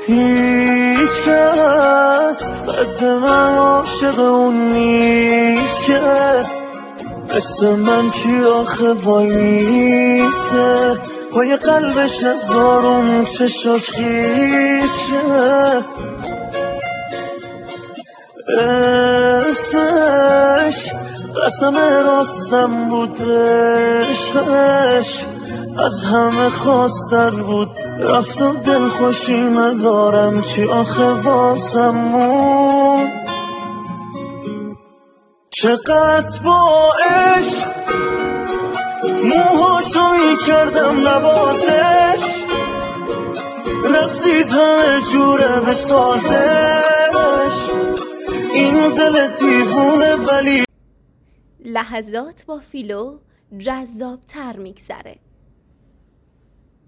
هیچ کس قد من عاشق اون نیست که مثل من کی آخه وای میسه پای قلبش نزارم چشاش خیس شه اسمش قسم راستم بود عشقش از همه خواستر بود رفتم دل خوشی ندارم چی آخه واسم موند چقدر با عشق موهاشو میکردم نوازش رقصید همه جوره بسازش این دل دیوونه ولی لحظات با فیلو جذاب تر میگذره.